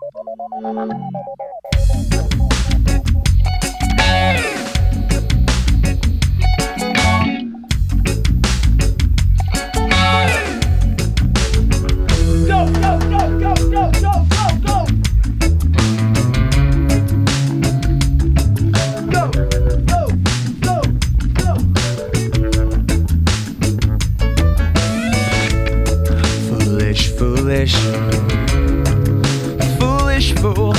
Foolish, foolish fool,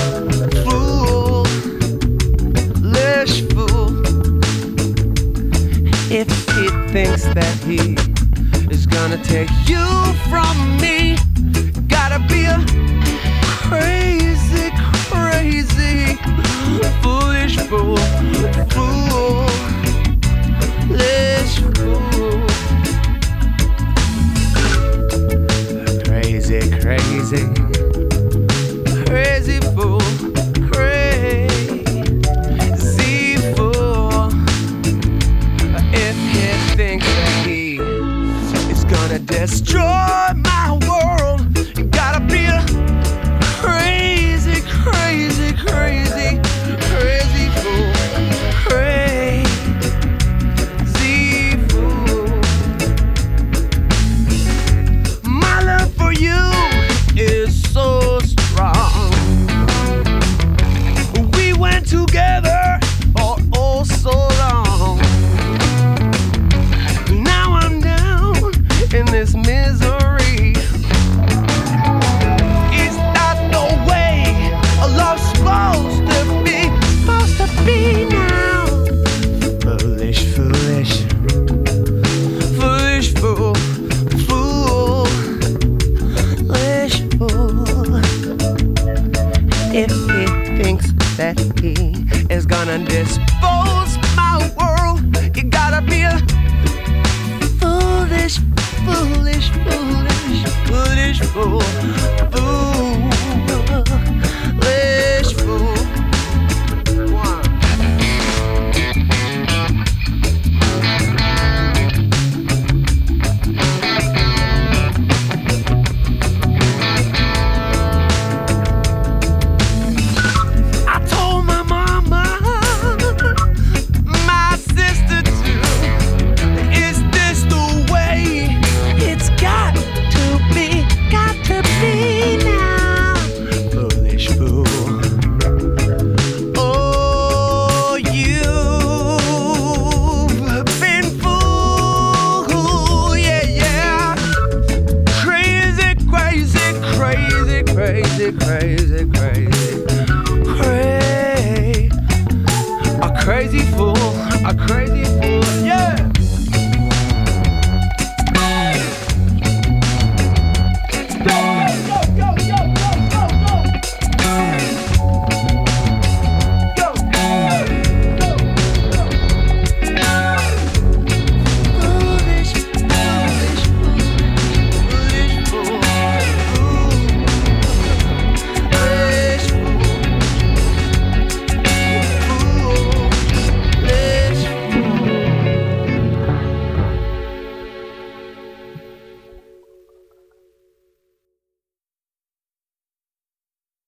foolish fool. If he thinks that he is gonna take you from me, gotta be a crazy, crazy, foolish fool, foolish fool. Crazy, crazy, crazy fool, crazy fool. If he thinks that he is gonna destroy my world, you gotta be a crazy, crazy, crazy, crazy fool, crazy fool. My love for you is so strong. We went together for oh so long. Now I'm down in this misery. Is that the way a love's supposed to be? Supposed to be now. Foolish, foolish, foolish fool, foolish fool. If he thinks that he is gonna dispose my world, you gotta be a foolish, foolish, foolish, foolish fool, foolish fool. One. I told my mama, my sister too. Is this the way it's got to be now? Foolish fool. Oh, you've been fool, yeah, yeah. Crazy, crazy, crazy, crazy, crazy, crazy.